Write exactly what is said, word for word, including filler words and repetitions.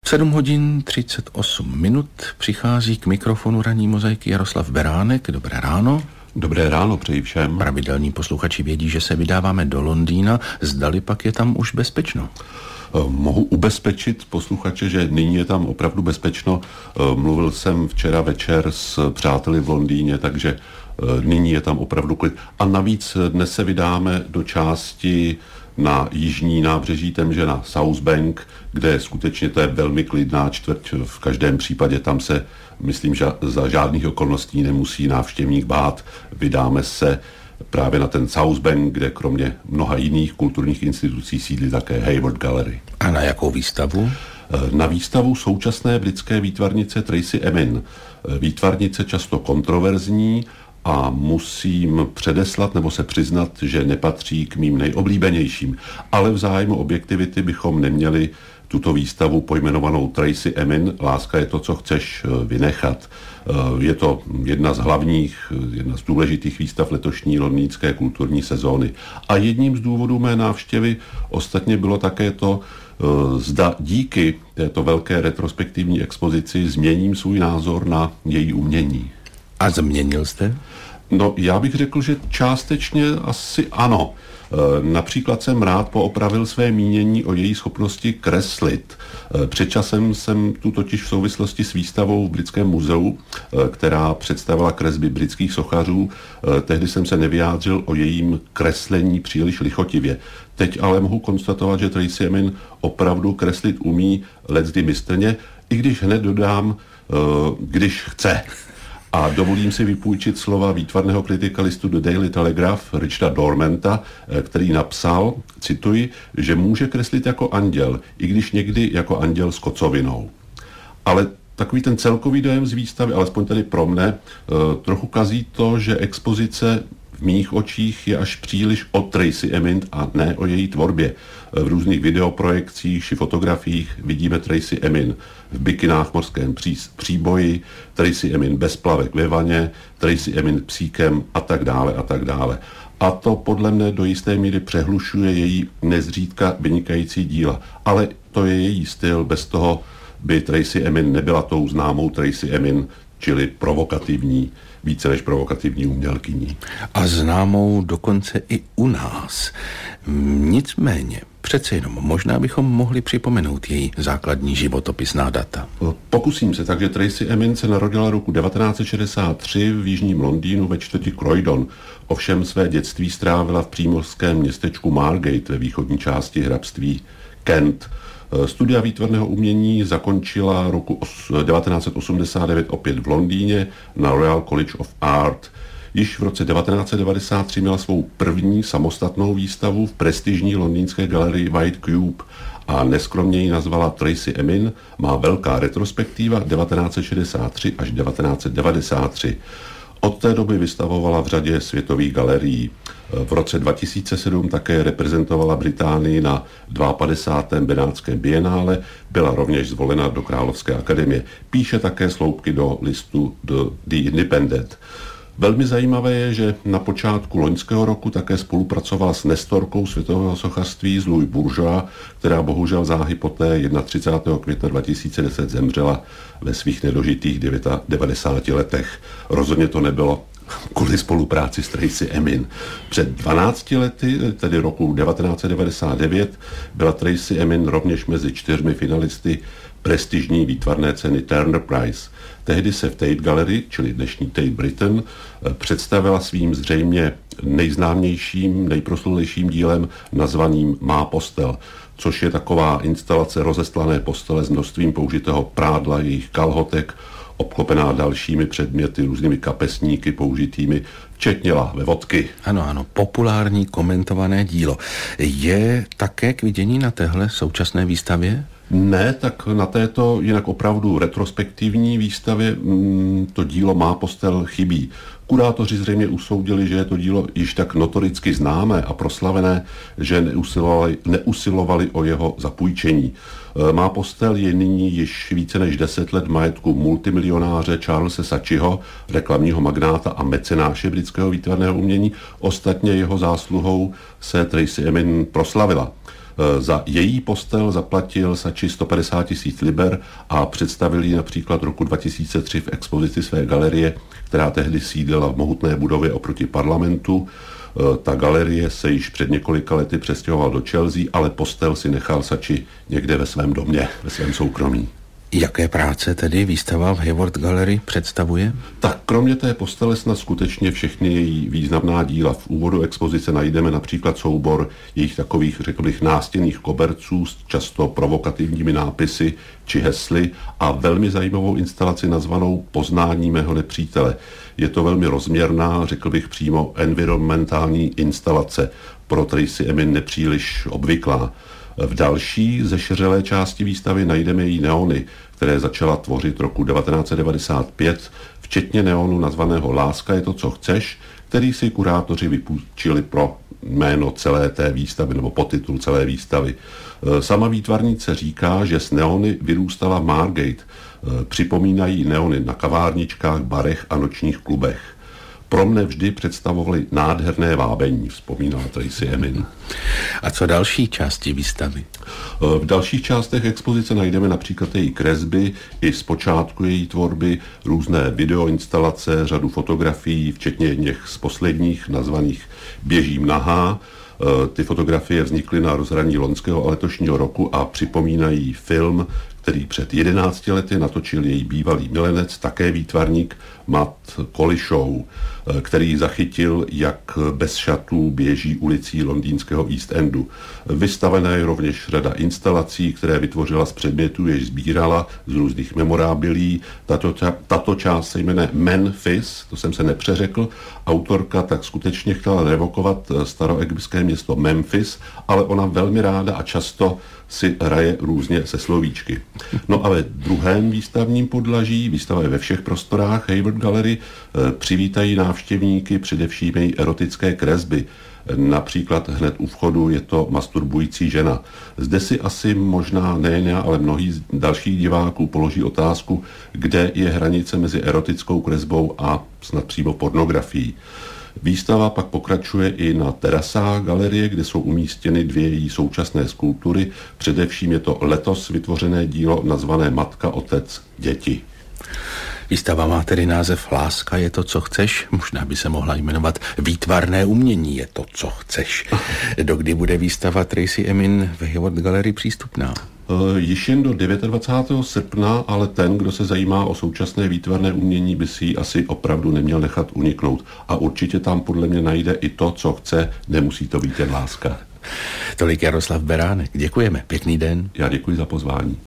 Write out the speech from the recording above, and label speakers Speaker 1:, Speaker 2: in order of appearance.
Speaker 1: sedm hodin třicet osm minut, přichází k mikrofonu ranní mozaiky Jaroslav Beránek. Dobré ráno.
Speaker 2: Dobré ráno přeji všem.
Speaker 1: Pravidelní posluchači vědí, že se vydáváme do Londýna, zdali pak je tam už bezpečno.
Speaker 2: Mohu ubezpečit posluchače, že nyní je tam opravdu bezpečno. Mluvil jsem včera večer s přáteli v Londýně, takže nyní je tam opravdu klid. A navíc dnes se vydáme do části na jižní nábřeží Temže, na South Bank, kde skutečně to je velmi klidná čtvrť. V každém případě tam se, myslím, že za žádných okolností nemusí návštěvník bát. Vydáme se právě na ten South Bank, kde kromě mnoha jiných kulturních institucí sídlí také Hayward Gallery.
Speaker 1: A na jakou výstavu?
Speaker 2: Na výstavu současné britské výtvarnice Tracey Emin. Výtvarnice často kontroverzní a musím předeslat nebo se přiznat, že nepatří k mým nejoblíbenějším. Ale v zájmu objektivity bychom neměli tuto výstavu pojmenovanou Tracey Emin, Láska je to, co chceš, vynechat. Je to jedna z hlavních, jedna z důležitých výstav letošní londýnské kulturní sezóny. A jedním z důvodů mé návštěvy ostatně bylo také to, zda díky této velké retrospektivní expozici změním svůj názor na její umění.
Speaker 1: A změnil jste?
Speaker 2: No, já bych řekl, že částečně asi ano. Například jsem rád poopravil své mínění o její schopnosti kreslit. Před časem jsem tu totiž v souvislosti s výstavou v Britském muzeu, která představila kresby britských sochařů, tehdy jsem se nevyjádřil o jejím kreslení příliš lichotivě. Teď ale mohu konstatovat, že Tracey Emin opravdu kreslit umí leckdy mistrně, i když hned dodám, když chce. A dovolím si vypůjčit slova výtvarného kritika listu The Daily Telegraph Richarda Dormanta, který napsal, cituji, že může kreslit jako anděl, i když někdy jako anděl s kocovinou. Ale takový ten celkový dojem z výstavy, alespoň tedy pro mne, trochu kazí to, že expozice v mých očích je až příliš o Tracey Emin a ne o její tvorbě. V různých videoprojekcích či fotografiích vidíme Tracey Emin v bikinách v mořském pří, příboji, Tracey Emin bez plavek ve vaně, Tracey Emin psíkem a tak dále a tak dále. A to podle mne do jisté míry přehlušuje její nezřídka vynikající díla. Ale to je její styl, bez toho by Tracey Emin nebyla tou známou Tracey Emin, čili provokativní, více než provokativní umělkyní.
Speaker 1: A známou dokonce i u nás. Nicméně, přece jenom možná bychom mohli připomenout její základní životopisná data.
Speaker 2: Pokusím se. Takže Tracey Emin se narodila roku devatenáct set šedesát tři v jižním Londýnu ve čtvrti Croydon. Ovšem své dětství strávila v přímořském městečku Margate ve východní části hrabství Kent. Studia výtvarného umění zakončila roku devatenáct set osmdesát devět opět v Londýně na Royal College of Art. Již v roce devatenáct set devadesát tři měla svou první samostatnou výstavu v prestižní londýnské galerii White Cube a neskromně ji nazvala Tracey Emin, má velká retrospektiva devatenáct set šedesát tři až devatenáct set devadesát tři. Od té doby vystavovala v řadě světových galerií. V roce dva tisíce sedm také reprezentovala Británii na padesátém druhém Benátském bienále, byla rovněž zvolena do Královské akademie. Píše také sloupky do listu The, The Independent. Velmi zajímavé je, že na počátku loňského roku také spolupracovala s nestorkou světového sochařství z Louis Bourgeois, která bohužel záhy poté třicátého prvního května dva tisíce deset zemřela ve svých nedožitých devadesáti letech. Rozhodně to nebylo kvůli spolupráci s Tracey Emin. Před dvanácti lety, tedy roku devatenáct set devadesát devět, byla Tracey Emin rovněž mezi čtyřmi finalisty prestižní výtvarné ceny Turner Prize. Tehdy se v Tate Gallery, čili dnešní Tate Britain, představila svým zřejmě nejznámějším, nejproslulejším dílem nazvaným Má postel, což je taková instalace rozestlané postele s množstvím použitého prádla, jejich kalhotek, obklopená dalšími předměty, různými kapesníky použitými, včetně lahve vodky.
Speaker 1: Ano, ano, populární komentované dílo. Je také k vidění na téhle současné výstavě?
Speaker 2: Ne, tak na této jinak opravdu retrospektivní výstavě mm, to dílo Má postel chybí. Kurátoři zřejmě usoudili, že je to dílo již tak notoricky známé a proslavené, že neusilovali, neusilovali o jeho zapůjčení. Má postel je nyní již více než deset let majetku multimilionáře Charlese Saatchiho, reklamního magnáta a mecenáše britského výtvarného umění. Ostatně jeho zásluhou se Tracey Emin proslavila. Za její postel zaplatil Sači sto padesát tisíc liber a představil ji například roku dva tisíce tři v expozici své galerie, která tehdy sídlila v mohutné budově oproti parlamentu. Ta galerie se již před několika lety přestěhoval do Chelsea, ale postel si nechal Sači někde ve svém domě, ve svém soukromí.
Speaker 1: Jaké práce tedy výstava v Hayward Gallery představuje?
Speaker 2: Tak kromě té postele snad skutečně všechny její významná díla. V úvodu expozice najdeme například soubor jejich takových, řekl bych, nástěnných koberců s často provokativními nápisy či hesly a velmi zajímavou instalaci nazvanou Poznání mého nepřítele. Je to velmi rozměrná, řekl bych přímo environmentální instalace, pro Tracey Emin nepříliš obvyklá. V další zešeřelé části výstavy najdeme její neony, které začala tvořit roku devatenáct set devadesát pět, včetně neonu nazvaného Láska je to, co chceš, který si kurátoři vypůjčili pro jméno celé té výstavy nebo podtitul celé výstavy. Sama výtvarnice říká, že z neony vyrůstala Margate. Připomínají neony na kavárničkách, barech a nočních klubech. Pro mne vždy představovali nádherné vábení, vzpomínala Tracey Emin.
Speaker 1: A co další části výstavy?
Speaker 2: V dalších částech expozice najdeme například její kresby, i z počátku její tvorby, různé videoinstalace, řadu fotografií, včetně těch z posledních, nazvaných Běžím nahá. Ty fotografie vznikly na rozhraní loňského a letošního roku a připomínají film, který před jedenácti lety natočil její bývalý milenec, také výtvarník Matt Collishaw, který zachytil, jak bez šatů běží ulicí londýnského East Endu. Vystavená je rovněž řada instalací, které vytvořila z předmětů, jež sbírala z různých memorábilí. Tato, tato část se jmenuje Memphis, to jsem se nepřeřekl. Autorka tak skutečně chtěla revokovat staroegyptské město Memphis, ale ona velmi ráda a často si hraje různě se slovíčky. No a ve druhém výstavním podlaží, výstava je ve všech prostorách Hayward Gallery, přivítají návštěvníky především její erotické kresby. Například hned u vchodu je to masturbující žena. Zde si asi možná nejen já, ale mnohý dalších diváků položí otázku, kde je hranice mezi erotickou kresbou a snad přímo pornografií. Výstava pak pokračuje i na terasách galerie, kde jsou umístěny dvě její současné skulptury. Především je to letos vytvořené dílo nazvané Matka, otec, děti.
Speaker 1: Výstava má tedy název Láska je to, co chceš. Možná by se mohla jmenovat Výtvarné umění je to, co chceš. Dokdy bude výstava Tracey Emin v Hayward Gallery přístupná?
Speaker 2: Již jen do dvacátého devátého srpna, ale ten, kdo se zajímá o současné výtvarné umění, by si ji asi opravdu neměl nechat uniknout. A určitě tam podle mě najde i to, co chce, nemusí to být jen láska.
Speaker 1: Tolik Jaroslav Beránek. Děkujeme. Pěkný den.
Speaker 2: Já děkuji za pozvání.